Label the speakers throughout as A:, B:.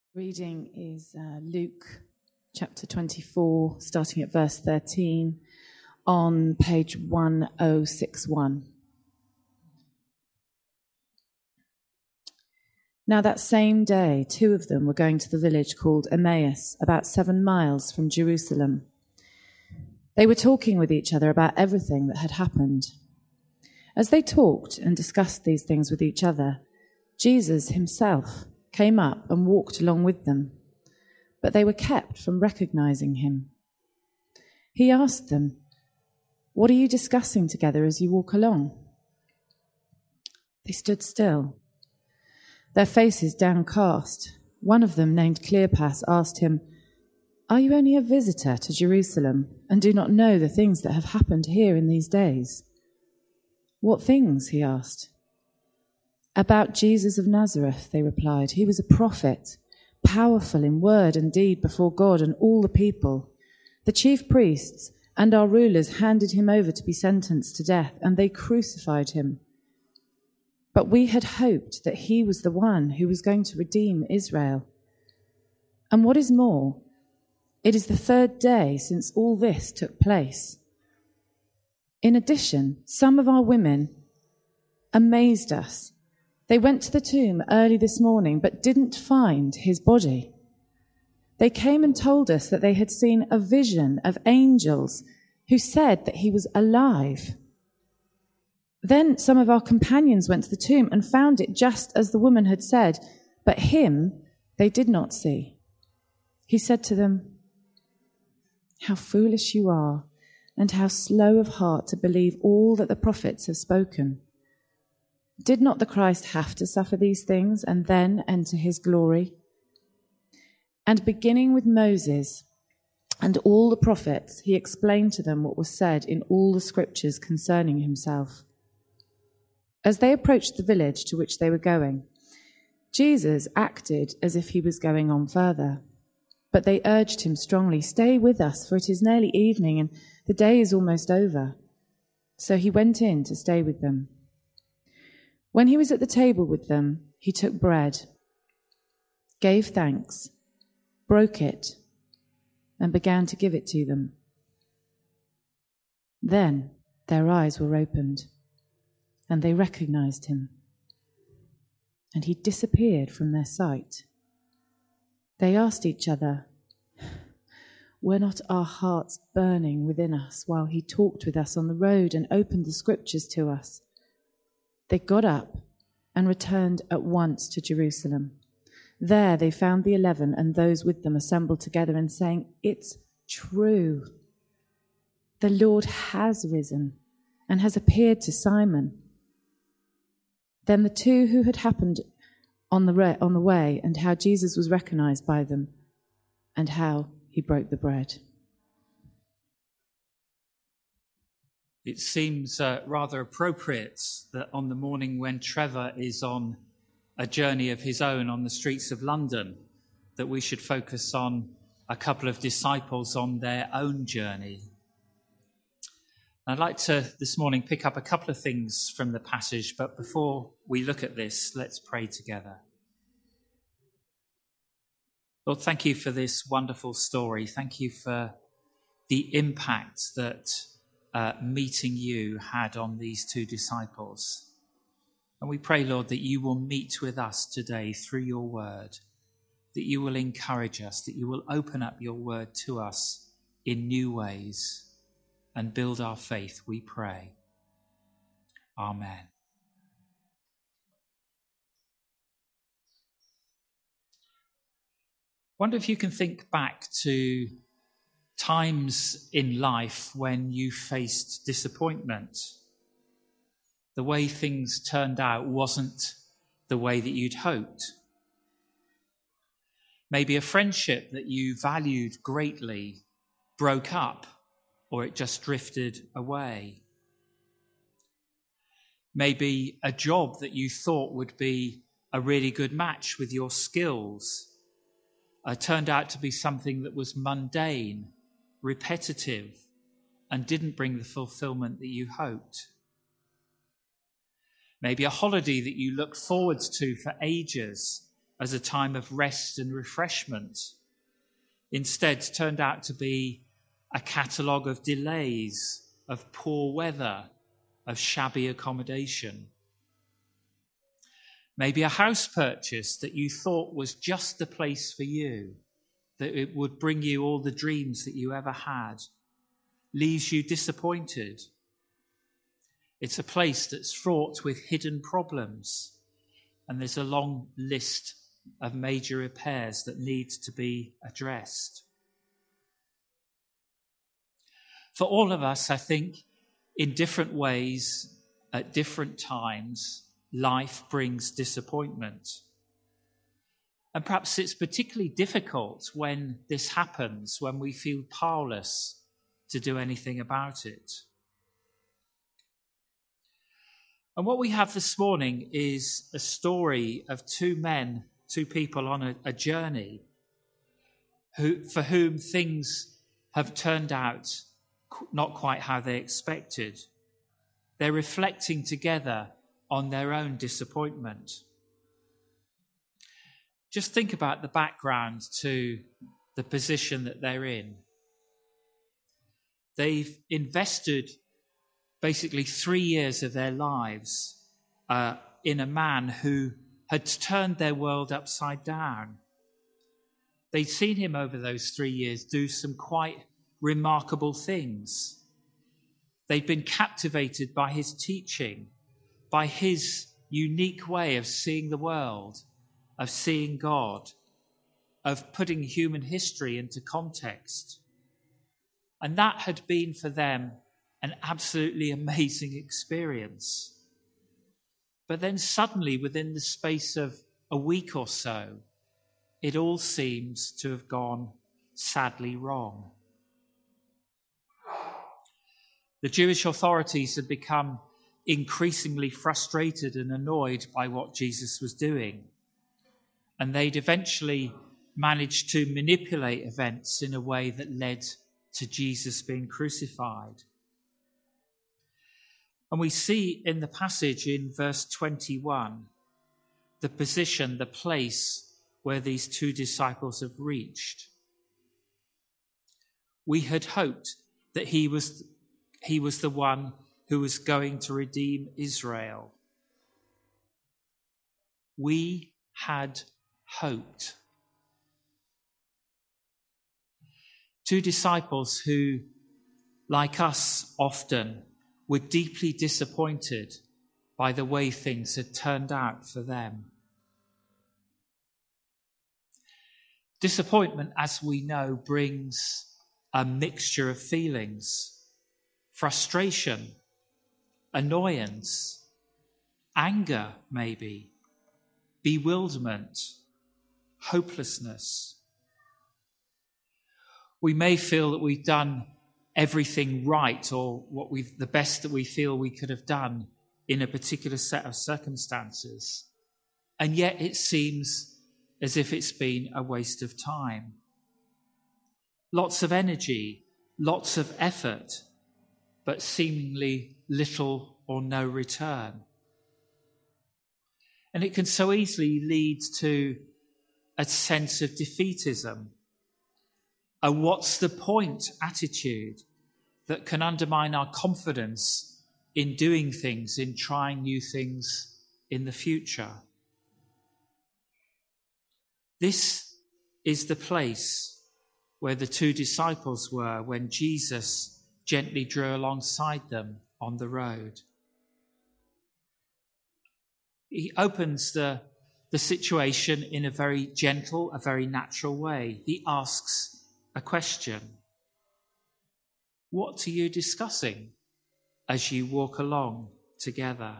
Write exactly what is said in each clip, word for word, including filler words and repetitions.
A: Reading is uh, Luke chapter twenty-four, starting at verse thirteen, on page one oh six one. Now that same day, two of them were going to the village called Emmaus, about seven miles from Jerusalem. They were talking with each other about everything that had happened. As they talked and discussed these things with each other, Jesus himself came up and walked along with them, but they were kept from recognizing him. He asked them, "What are you discussing together as you walk along?" They stood still, their faces downcast. One of them, named Cleopas, asked him, "Are you only a visitor to Jerusalem and do not know the things that have happened here in these days?" "What things?" he asked. "About Jesus of Nazareth," they replied. "He was a prophet, powerful in word and deed before God and all the people. The chief priests and our rulers handed him over to be sentenced to death, and they crucified him. But we had hoped that he was the one who was going to redeem Israel. And what is more, it is the third day since all this took place. In addition, some of our women amazed us. They went to the tomb early this morning, but didn't find his body. They came and told us that they had seen a vision of angels who said that he was alive. Then some of our companions went to the tomb and found it just as the woman had said, but him they did not see." He said to them, "How foolish you are, and how slow of heart to believe all that the prophets have spoken. Did not the Christ have to suffer these things and then enter his glory?" And beginning with Moses and all the prophets, he explained to them what was said in all the scriptures concerning himself. As they approached the village to which they were going, Jesus acted as if he was going on further. But they urged him strongly, "Stay with us, for it is nearly evening and the day is almost over." So he went in to stay with them. When he was at the table with them, he took bread, gave thanks, broke it, and began to give it to them. Then their eyes were opened, and they recognized him, and he disappeared from their sight. They asked each other, "Were not our hearts burning within us while he talked with us on the road and opened the scriptures to us?" They got up and returned at once to Jerusalem. There they found the eleven and those with them assembled together and saying, "It's true. The Lord has risen and has appeared to Simon." Then the two who had happened on the, re- on the way, and how Jesus was recognized by them, and how he broke the bread.
B: It seems uh, rather appropriate that on the morning when Trevor is on a journey of his own on the streets of London, that we should focus on a couple of disciples on their own journey. I'd like to this morning pick up a couple of things from the passage, but before we look at this, let's pray together. Lord, thank you for this wonderful story. Thank you for the impact that Uh, meeting you had on these two disciples. And we pray, Lord, that you will meet with us today through your word, that you will encourage us, that you will open up your word to us in new ways and build our faith, we pray. Amen. Wonder if you can think back to times in life when you faced disappointment. The way things turned out wasn't the way that you'd hoped. Maybe a friendship that you valued greatly broke up, or it just drifted away. Maybe a job that you thought would be a really good match with your skills uh, turned out to be something that was mundane, repetitive, and didn't bring the fulfillment that you hoped. Maybe a holiday that you looked forward to for ages as a time of rest and refreshment instead turned out to be a catalogue of delays, of poor weather, of shabby accommodation. Maybe a house purchase that you thought was just the place for you, that it would bring you all the dreams that you ever had, leaves you disappointed. It's a place that's fraught with hidden problems, and there's a long list of major repairs that need to be addressed. For all of us, I think, in different ways, at different times, life brings disappointment. And perhaps it's particularly difficult when this happens, when we feel powerless to do anything about it. And what we have this morning is a story of two men, two people on a, a journey, who, for whom things have turned out not quite how they expected. They're reflecting together on their own disappointment. Just think about the background to the position that they're in. They've invested basically three years of their lives uh, in a man who had turned their world upside down. They'd seen him over those three years do some quite remarkable things. They'd been captivated by his teaching, by his unique way of seeing the world, of seeing God, of putting human history into context. And that had been for them an absolutely amazing experience. But then suddenly, within the space of a week or so, it all seems to have gone sadly wrong. The Jewish authorities had become increasingly frustrated and annoyed by what Jesus was doing. And they'd eventually managed to manipulate events in a way that led to Jesus being crucified. And we see in the passage in verse twenty-one the position, the place where these two disciples have reached. We had hoped that he was, he was the one who was going to redeem Israel. We had hoped. Two disciples who, like us often, were deeply disappointed by the way things had turned out for them. Disappointment, as we know, brings a mixture of feelings: frustration, annoyance, anger maybe, bewilderment, hopelessness. We may feel that we've done everything right, or what we've the best that we feel we could have done in a particular set of circumstances, and yet it seems as if it's been a waste of time. Lots of energy, lots of effort, but seemingly little or no return. And it can so easily lead to a sense of defeatism, a what's the point attitude that can undermine our confidence in doing things, in trying new things in the future. This is the place where the two disciples were when Jesus gently drew alongside them on the road. He opens the, the situation in a very gentle, a very natural way. He asks a question. What are you discussing as you walk along together?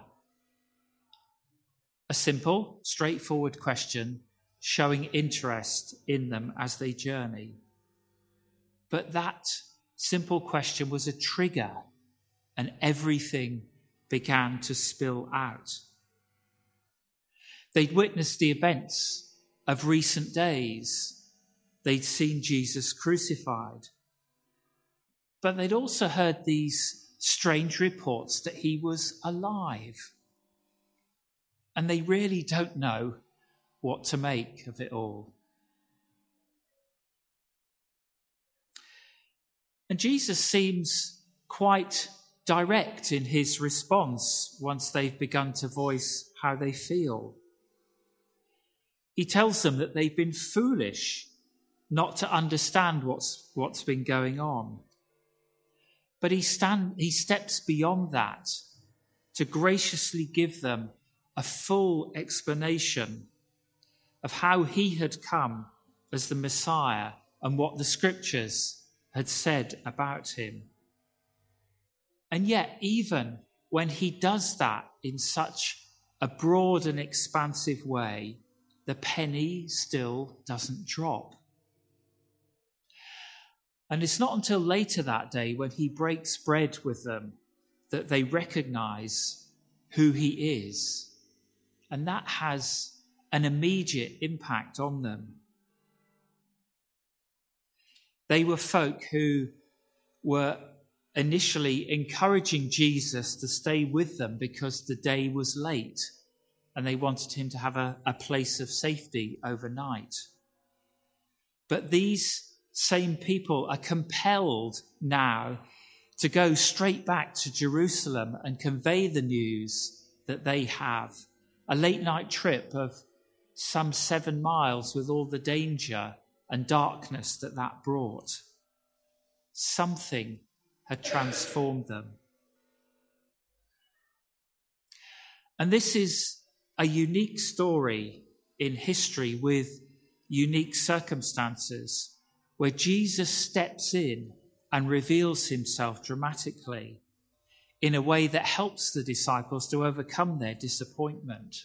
B: A simple, straightforward question, showing interest in them as they journey. But that simple question was a trigger, and everything began to spill out. They'd witnessed the events of recent days. They'd seen Jesus crucified. But they'd also heard these strange reports that he was alive. And they really don't know what to make of it all. And Jesus seems quite direct in his response once they've begun to voice how they feel. He tells them that they've been foolish not to understand what's, what's been going on. But he, stand, he steps beyond that to graciously give them a full explanation of how he had come as the Messiah and what the scriptures had said about him. And yet, even when he does that in such a broad and expansive way, the penny still doesn't drop. And it's not until later that day, when he breaks bread with them, that they recognize who he is. And that has an immediate impact on them. They were folk who were initially encouraging Jesus to stay with them because the day was late and they wanted him to have a, a place of safety overnight. But these same people are compelled now to go straight back to Jerusalem and convey the news that they have. A late night trip of some seven miles with all the danger and darkness that that brought. Something had transformed them. And this is a unique story in history with unique circumstances where Jesus steps in and reveals himself dramatically in a way that helps the disciples to overcome their disappointment.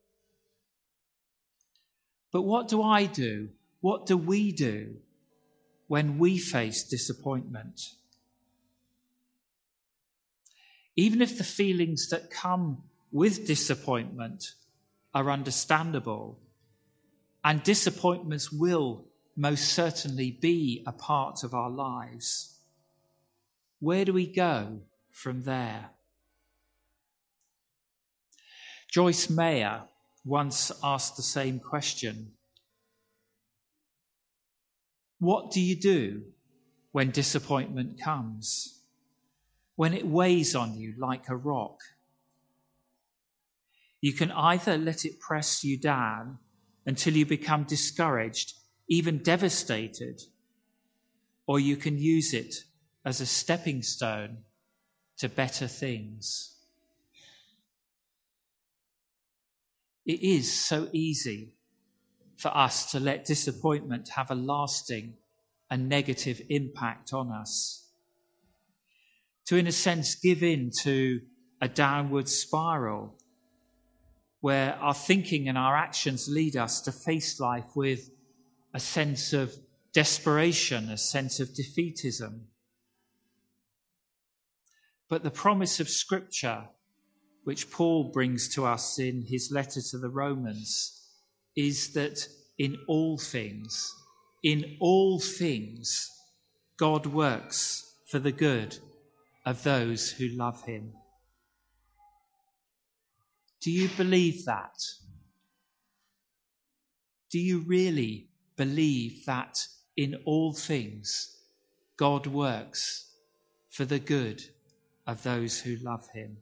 B: But what do I do? What do we do when we face disappointment? Even if the feelings that come with disappointment are understandable, and disappointments will most certainly be a part of our lives, where do we go from there? Joyce Meyer once asked the same question. What do you do when disappointment comes? When it weighs on you like a rock? You can either let it press you down until you become discouraged, even devastated, or you can use it as a stepping stone to better things. It is so easy for us to let disappointment have a lasting and negative impact on us. To, in a sense, give in to a downward spiral where our thinking and our actions lead us to face life with a sense of desperation, a sense of defeatism. But the promise of Scripture, which Paul brings to us in his letter to the Romans, is that in all things, in all things, God works for the good of those who love him. Do you believe that? Do you really believe that in all things, God works for the good of those who love him?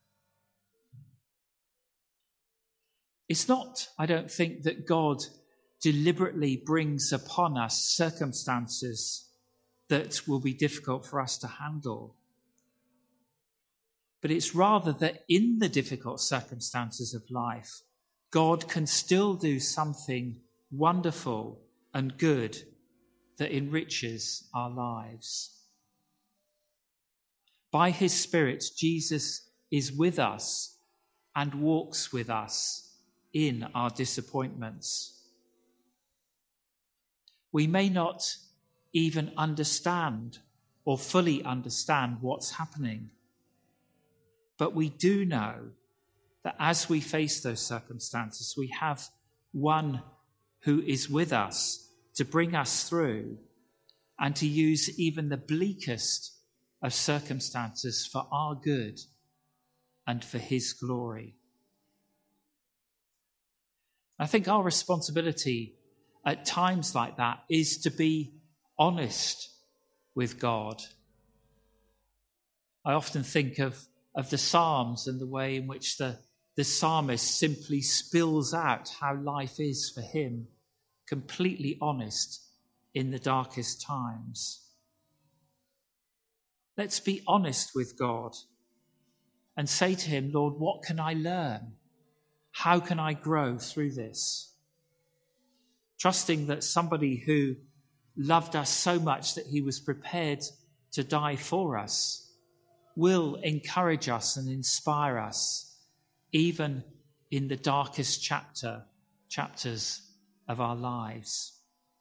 B: It's not, I don't think, that God deliberately brings upon us circumstances that will be difficult for us to handle. But it's rather that in the difficult circumstances of life, God can still do something wonderful and good that enriches our lives. By his Spirit, Jesus is with us and walks with us in our disappointments. We may not even understand or fully understand what's happening, but we do know that as we face those circumstances, we have one who is with us to bring us through and to use even the bleakest of circumstances for our good and for his glory. I think our responsibility at times like that is to be honest with God. I often think of, of the Psalms and the way in which the, the psalmist simply spills out how life is for him, completely honest in the darkest times. Let's be honest with God and say to him, Lord, what can I learn? How can I grow through this? Trusting that somebody who loved us so much that he was prepared to die for us will encourage us and inspire us, even in the darkest chapter, chapters of our lives.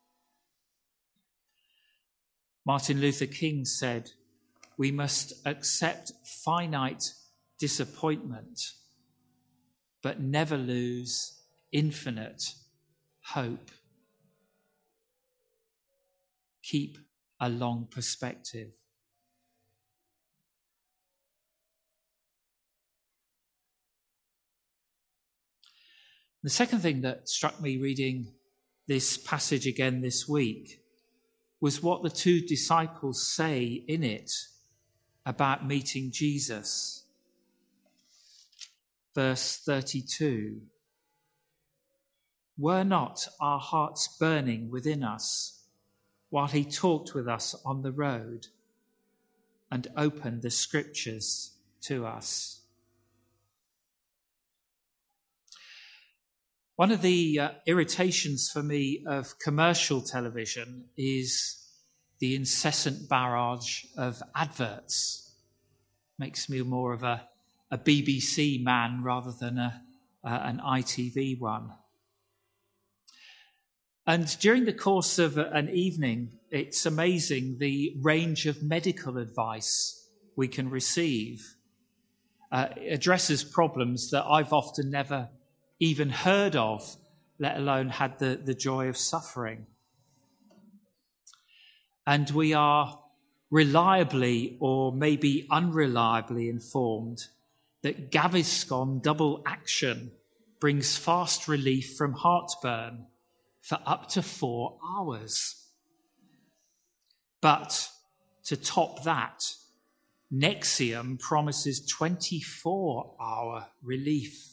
B: Martin Luther King said, we must accept finite disappointment, but never lose infinite hope. Keep a long perspective. The second thing that struck me reading this passage again this week was what the two disciples say in it about meeting Jesus. Verse thirty-two. Were not our hearts burning within us while he talked with us on the road and opened the scriptures to us? One of the uh, irritations for me of commercial television is the incessant barrage of adverts. Makes me more of a, a B B C man rather than a, uh, an I T V one. And during the course of an evening, it's amazing the range of medical advice we can receive. Uh, it addresses problems that I've often never even heard of, let alone had the, the joy of suffering. And we are reliably or maybe unreliably informed that Gaviscon double action brings fast relief from heartburn for up to four hours. But to top that, Nexium promises twenty-four hour relief.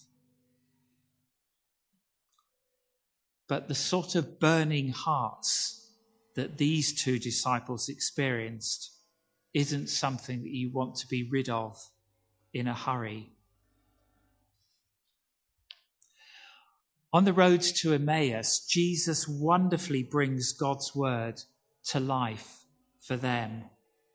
B: But the sort of burning hearts that these two disciples experienced isn't something that you want to be rid of in a hurry. On the road to Emmaus, Jesus wonderfully brings God's word to life for them.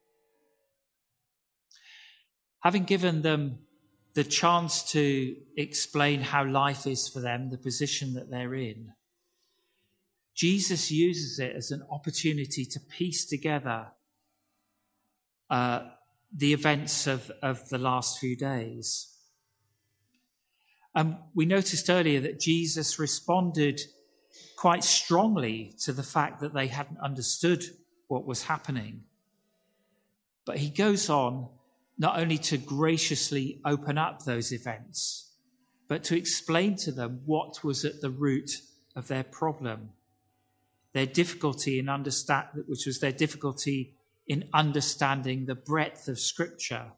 B: Having given them the chance to explain how life is for them, the position that they're in, Jesus uses it as an opportunity to piece together uh, the events of, of the last few days. And we noticed earlier that Jesus responded quite strongly to the fact that they hadn't understood what was happening. But he goes on not only to graciously open up those events, but to explain to them what was at the root of their problem. Their difficulty in understand, which was their difficulty in understanding the breadth of Scripture.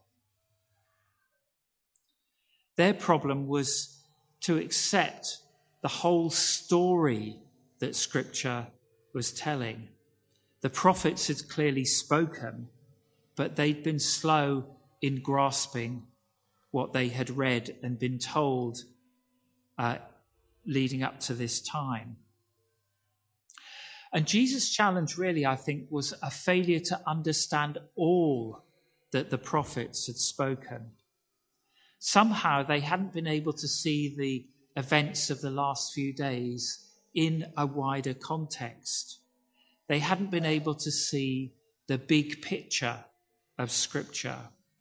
B: Their problem was to accept the whole story that Scripture was telling. The prophets had clearly spoken, but they'd been slow in grasping what they had read and been told uh, leading up to this time. And Jesus' challenge really, I think, was a failure to understand all that the prophets had spoken. Somehow they hadn't been able to see the events of the last few days in a wider context. They hadn't been able to see the big picture of Scripture.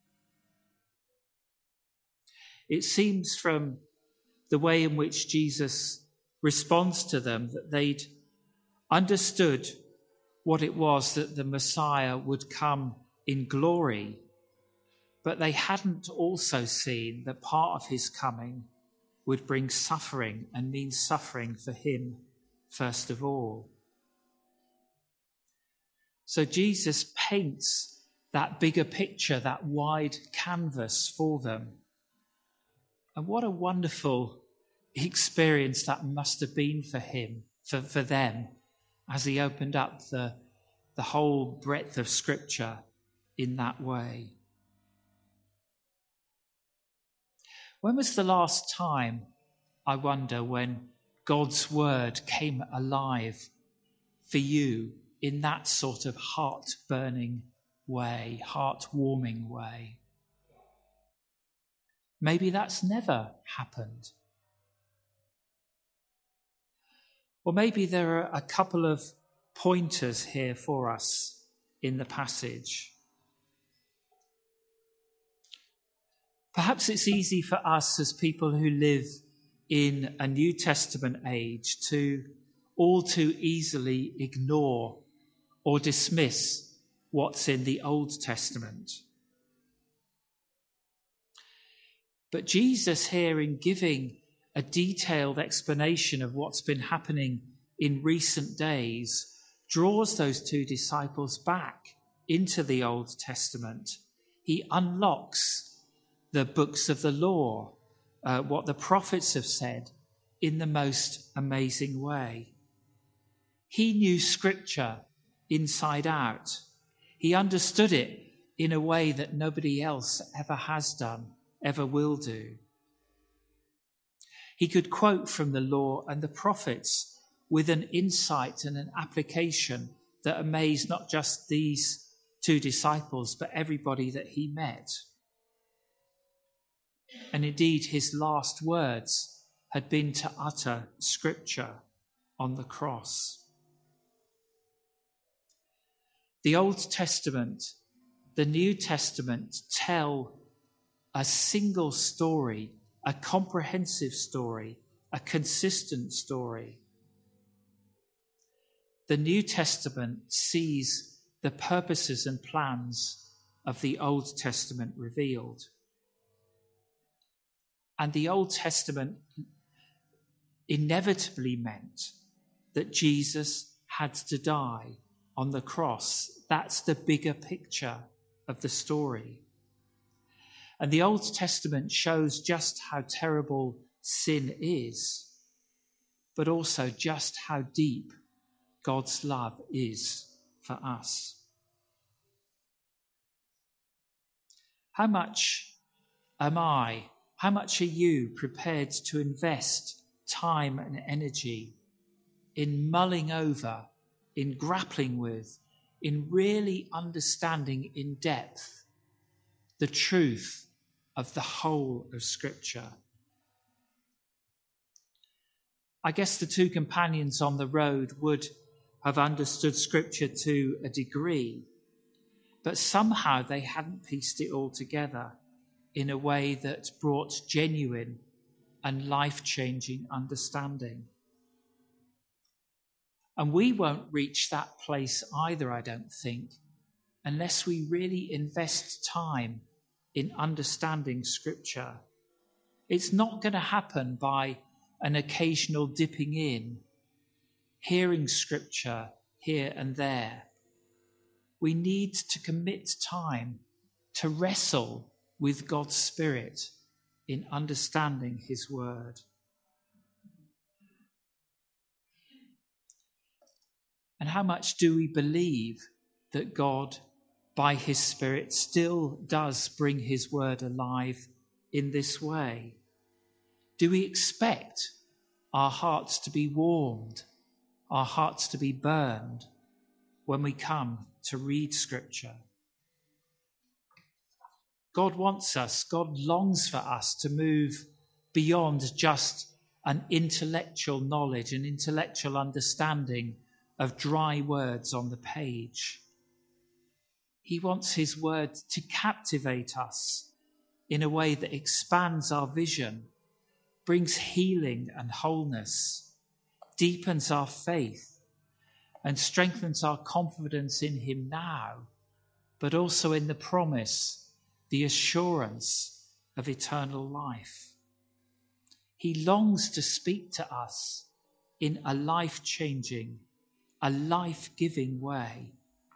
B: It seems from the way in which Jesus responds to them that they'd understood what it was that the Messiah would come in glory, but they hadn't also seen that part of his coming would bring suffering and mean suffering for him first of all. So Jesus paints that bigger picture, that wide canvas for them. And what a wonderful experience that must have been for him, for, for them, as he opened up the, the whole breadth of Scripture in that way. When was the last time, I wonder, when God's word came alive for you in that sort of heart-burning way, heart-warming way? Maybe that's never happened. Or maybe there are a couple of pointers here for us in the passage. Perhaps it's easy for us as people who live in a New Testament age to all too easily ignore or dismiss what's in the Old Testament. But Jesus here, in giving a detailed explanation of what's been happening in recent days, draws those two disciples back into the Old Testament. He unlocks the books of the law, uh, what the prophets have said, in the most amazing way. He knew Scripture inside out. He understood it in a way that nobody else ever has done, ever will do. He could quote from the law and the prophets with an insight and an application that amazed not just these two disciples, but everybody that he met. And indeed, his last words had been to utter Scripture on the cross. The Old Testament, the New Testament tell a single story, a comprehensive story, a consistent story. The New Testament sees the purposes and plans of the Old Testament revealed. And the Old Testament inevitably meant that Jesus had to die on the cross. That's the bigger picture of the story. And the Old Testament shows just how terrible sin is, but also just how deep God's love is for us. How much am I, how much are you prepared to invest time and energy in mulling over, in grappling with, in really understanding in depth the truth of the whole of Scripture? I guess the two companions on the road would have understood Scripture to a degree, but somehow they hadn't pieced it all together in a way that brought genuine and life-changing understanding. And we won't reach that place either, I don't think, unless we really invest time in understanding Scripture. It's not going to happen by an occasional dipping in, hearing Scripture here and there. We need to commit time to wrestle with God's Spirit in understanding His Word. And how much do we believe that God, by His Spirit, still does bring His Word alive in this way? Do we expect our hearts to be warmed, our hearts to be burned when we come to read Scripture? God wants us, God longs for us to move beyond just an intellectual knowledge, an intellectual understanding of dry words on the page. He wants His word to captivate us in a way that expands our vision, brings healing and wholeness, deepens our faith, and strengthens our confidence in Him now, but also in the promise, the assurance of eternal life. He longs to speak to us in a life-changing, a life-giving way.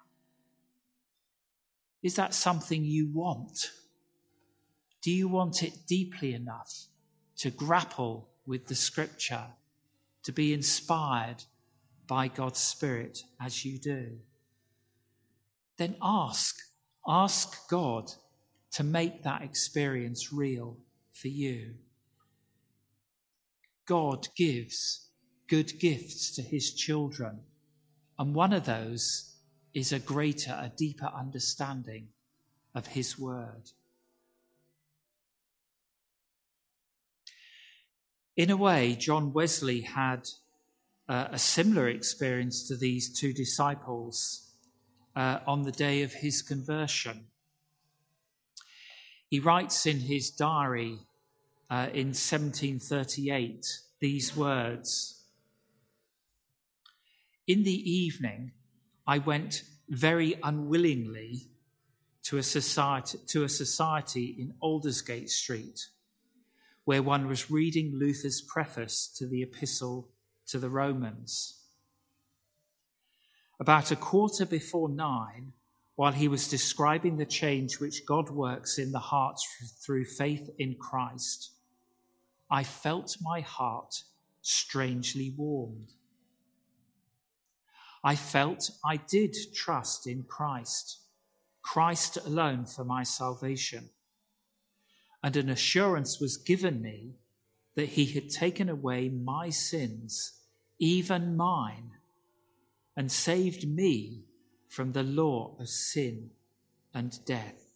B: Is that something you want? Do you want it deeply enough to grapple with the scripture, to be inspired by God's Spirit as you do? Then ask, ask God to make that experience real for you. God gives good gifts to his children, and one of those is a greater, a deeper understanding of his word. In a way, John Wesley had uh, a similar experience to these two disciples uh, on the day of his conversion. He writes in his diary uh, in seventeen thirty-eight these words: "In the evening, I went very unwillingly to a society, to a society in Aldersgate Street, where one was reading Luther's preface to the Epistle to the Romans. About a quarter before nine, while he was describing the change which God works in the hearts through faith in Christ, I felt my heart strangely warmed. I felt I did trust in Christ, Christ alone for my salvation, and an assurance was given me that he had taken away my sins, even mine, and saved me from the law of sin and death."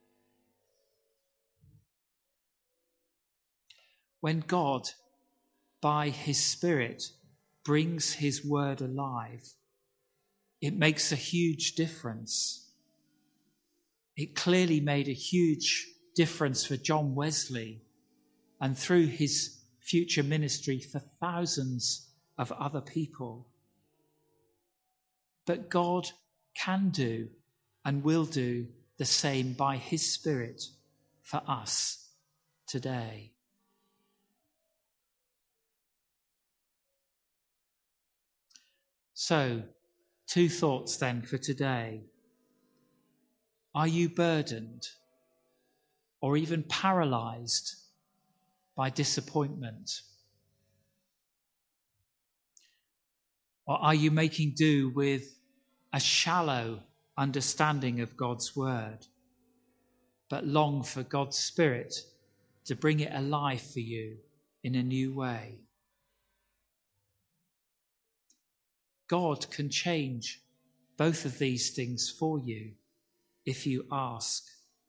B: When God, by his Spirit, brings his word alive, it makes a huge difference. It clearly made a huge difference for John Wesley, and through his future ministry for thousands of other people. But God can do and will do the same by his Spirit for us today. So, two thoughts then for today. Are you burdened or even paralyzed by disappointment? Or are you making do with a shallow understanding of God's word, but long for God's Spirit to bring it alive for you in a new way? God can change both of these things for you if you ask.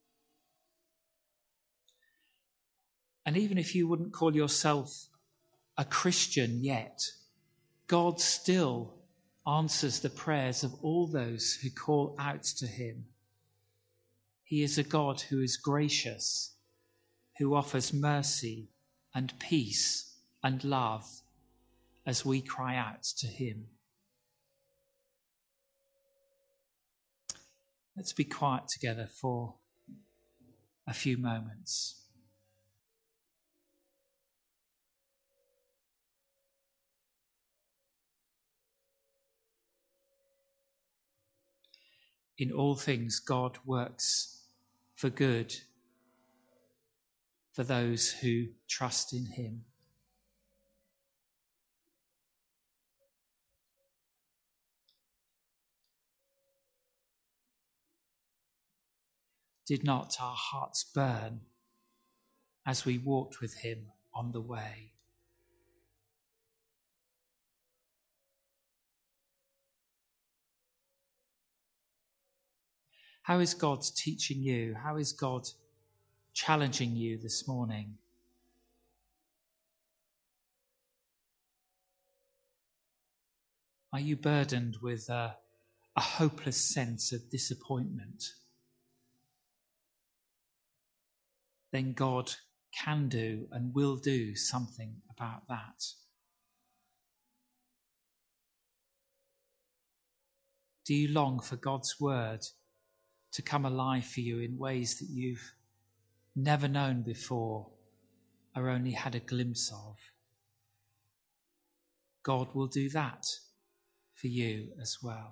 B: And even if you wouldn't call yourself a Christian yet, God still answers the prayers of all those who call out to him. He is a God who is gracious, who offers mercy and peace and love as we cry out to him. Let's be quiet together for a few moments. In all things, God works for good for those who trust in him. Did not our hearts burn as we walked with him on the way? How is God teaching you? How is God challenging you this morning? Are you burdened with a, a hopeless sense of disappointment? Then God can do and will do something about that. Do you long for God's word to come alive for you in ways that you've never known before, or only had a glimpse of. God will do that for you as well.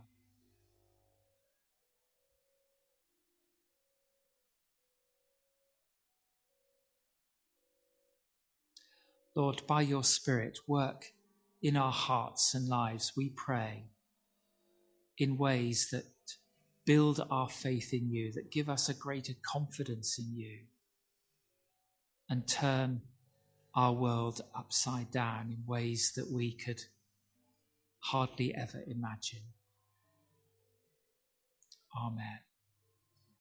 B: Lord, by your Spirit, work in our hearts and lives, we pray, in ways that build our faith in you, that give us a greater confidence in you, and turn our world upside down in ways that we could hardly ever imagine. Amen.